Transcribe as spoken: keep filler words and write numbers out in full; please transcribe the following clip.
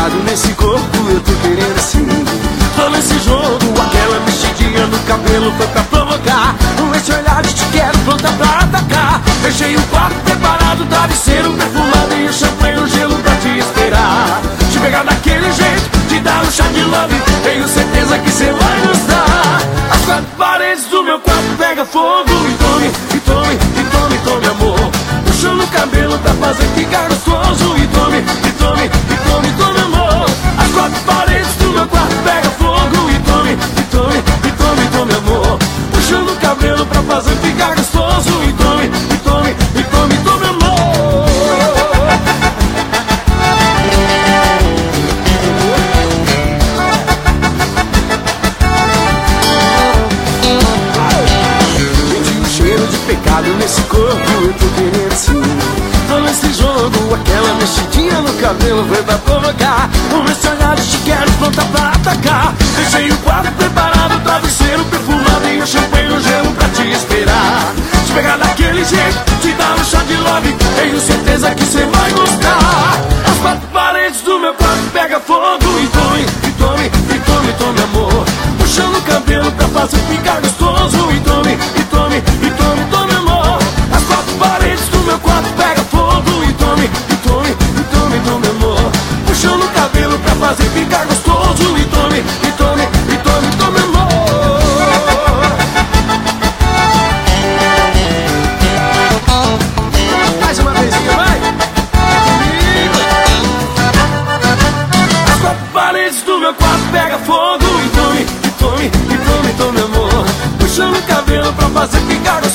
pecado nesse corpo, eu tô querendo sim. Tô nesse jogo, aquela mexidinha no cabelo foi pra provocar. Esse olhar de te quero, pronta pra atacar. Deixei o quarto preparado, travesseiro perfumado e o champanhe, o gelo pra te esperar. Te pegar daquele jeito, te dar um chá de love, tenho certeza que cê vai gostar. As quatro paredes do meu quarto pega fogo. E tome, e tome, e tome, tome amor. Puxa no cabelo pra fazer ficar gostoso. E tome, e tome, e tome, tome amor. As quatro paredes do meu quarto pega fogo. E tome, e tome, e tome, tome amor. Puxa no cabelo pra fazer ficar gostoso. E tome, e tome, e tome, tome amor. Pecado nesse corpo, eu tô querendo sim. Tô nesse jogo, aquela mexidinha no cabelo foi pra provocar. Com esse olhar de te quero, pronta pra atacar. Deixei o quarto preparado, travesseiro perfumado e o champanhe, o gelo pra te esperar. Te pegar daquele jeito, te dar um chá de love, tenho certeza que cê vai gostar. As quatro paredes do meu quarto pega fogo. E tome, e tome, e tome, tome amor. Puxando o cabelo pra fazer ficar gostoso. E tome, e tome, e tome, tome amor. As quatro paredes do meu quarto pega fogo. E tome, e tome, e tome, tome amor. Puxando o cabelo pra fazer ficar gostoso. E tome, e tome, e tome, tome amor. Mais uma vezinha, vai! As quatro paredes do meu quarto pega fogo. E tome, e tome, e tome, tome amor. Puxando o cabelo pra fazer ficar gostoso.